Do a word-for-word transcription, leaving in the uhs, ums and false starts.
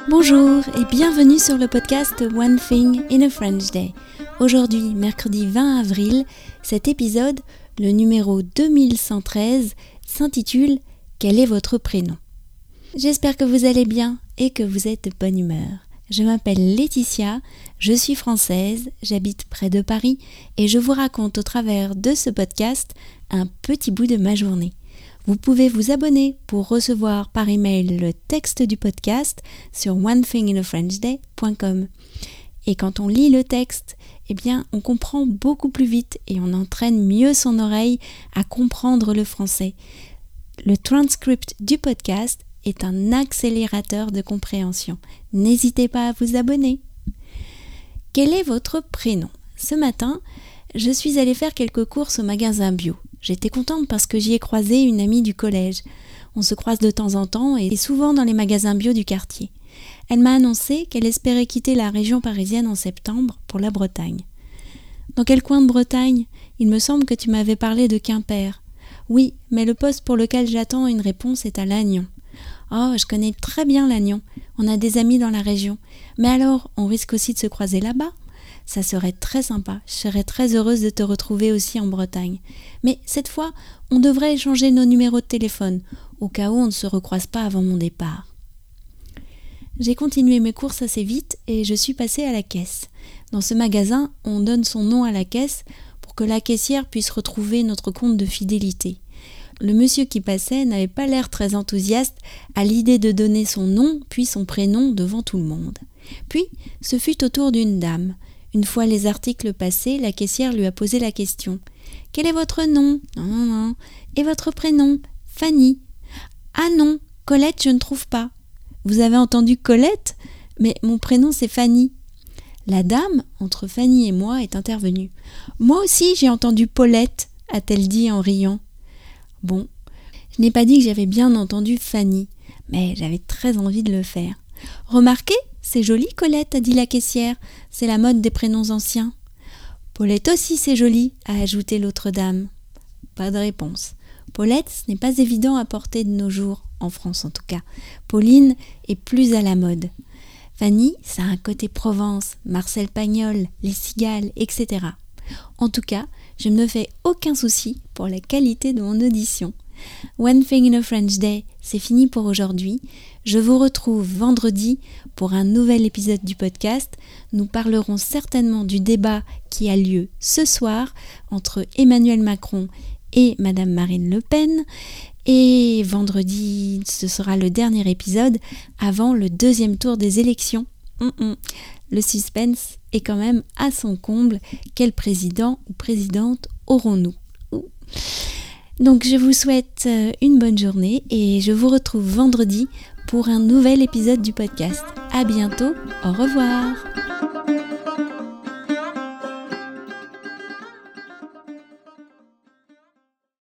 Bonjour et bienvenue sur le podcast One Thing in a French Day. Aujourd'hui, mercredi vingt avril, cet épisode, le numéro deux mille cent treize, s'intitule « Quel est votre prénom ?» J'espère que vous allez bien et que vous êtes de bonne humeur. Je m'appelle Laetitia, je suis française, j'habite près de Paris et je vous raconte au travers de ce podcast un petit bout de ma journée. Vous pouvez vous abonner pour recevoir par email le texte du podcast sur one thing in a french day point com. Et quand on lit le texte, eh bien, on comprend beaucoup plus vite et on entraîne mieux son oreille à comprendre le français. Le transcript du podcast est un accélérateur de compréhension. N'hésitez pas à vous abonner. Quel est votre prénom ? Ce matin, je suis allée faire quelques courses au magasin bio. J'étais contente parce que j'y ai croisé une amie du collège. On se croise de temps en temps et souvent dans les magasins bio du quartier. Elle m'a annoncé qu'elle espérait quitter la région parisienne en septembre pour la Bretagne. Dans quel coin de Bretagne ? Il me semble que tu m'avais parlé de Quimper. Oui, mais le poste pour lequel j'attends une réponse est à Lannion. Oh, je connais très bien Lannion. On a des amis dans la région. Mais alors, on risque aussi de se croiser là-bas ? Ça serait très sympa. Je serais très heureuse de te retrouver aussi en Bretagne. Mais cette fois, on devrait échanger nos numéros de téléphone, au cas où on ne se recroise pas avant mon départ. J'ai continué mes courses assez vite et je suis passée à la caisse. Dans ce magasin, on donne son nom à la caisse pour que la caissière puisse retrouver notre compte de fidélité. Le monsieur qui passait n'avait pas l'air très enthousiaste à l'idée de donner son nom puis son prénom devant tout le monde. Puis, ce fut au tour d'une dame. Une fois les articles passés, la caissière lui a posé la question. « Quel est votre nom ?»« Non, non, non. »« Et votre prénom ?»« Fanny. »« Ah non, Colette, je ne trouve pas. »« Vous avez entendu Colette ? Mais mon prénom c'est Fanny. » La dame, entre Fanny et moi, est intervenue. « Moi aussi j'ai entendu Paulette, » a-t-elle dit en riant. Bon, je n'ai pas dit que j'avais bien entendu Fanny, mais j'avais très envie de le faire. « Remarquez, c'est joli Colette, a dit la caissière, c'est la mode des prénoms anciens. »« Paulette aussi c'est joli, a ajouté l'autre dame. » Pas de réponse. Paulette, ce n'est pas évident à porter de nos jours, en France en tout cas. Pauline est plus à la mode. Fanny, ça a un côté Provence, Marcel Pagnol, les cigales, et cetera. En tout cas, je ne me fais aucun souci pour la qualité de mon audition. One Thing in a French Day, c'est fini pour aujourd'hui. Je vous retrouve vendredi pour un nouvel épisode du podcast. Nous parlerons certainement du débat qui a lieu ce soir entre Emmanuel Macron et Madame Marine Le Pen. Et vendredi, ce sera le dernier épisode avant le deuxième tour des élections. Mm-mm. Le suspense est quand même à son comble. Quel président ou présidente aurons-nous ? Ouh. Donc je vous souhaite une bonne journée et je vous retrouve vendredi pour un nouvel épisode du podcast. À bientôt, au revoir.